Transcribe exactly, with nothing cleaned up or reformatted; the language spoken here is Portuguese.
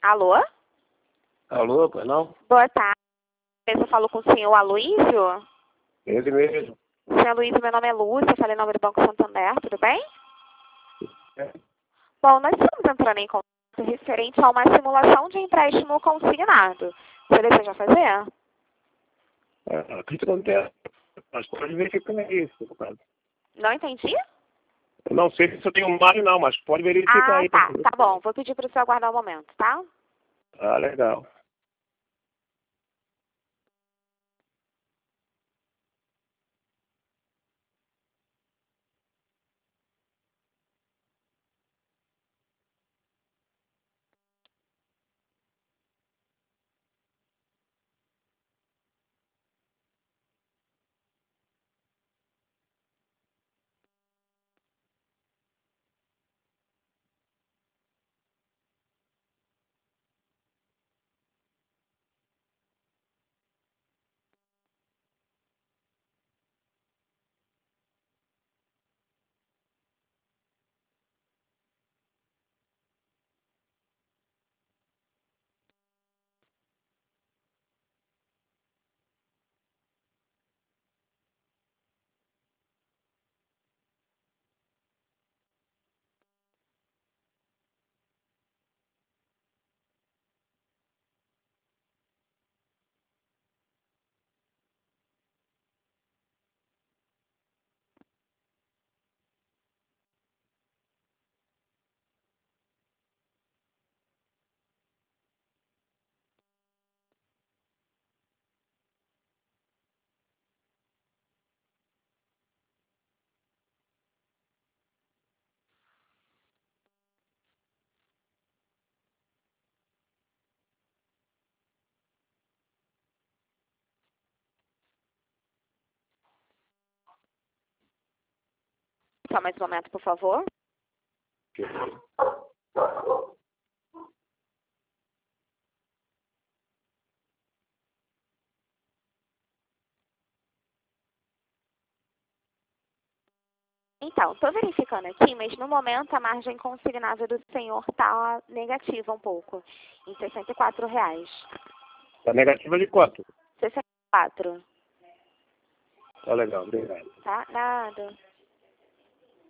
Alô? Alô, pois não? Boa tarde. Eu falo com o senhor Aloysio? Ele mesmo. Senhor Aloysio, meu nome é Lúcia, falei em nome do Banco Santander, tudo bem? É. Bom, nós estamos entrando em contato referente a uma simulação de empréstimo consignado. Você deseja fazer? É, acredito que não tem. Mas pode verificar isso, no caso. Não entendi? Eu não sei se eu tenho mais não, mas pode verificar Ah, aí. tá. Tá bom. Vou pedir para o senhor aguardar um momento, tá? Ah, legal. Só mais um momento, por favor. Então, estou verificando aqui, mas no momento a margem consignada do senhor está negativa um pouco, em sessenta e quatro reais. Tá negativa de quanto? sessenta e quatro, Tá legal, obrigado. tá? Nada.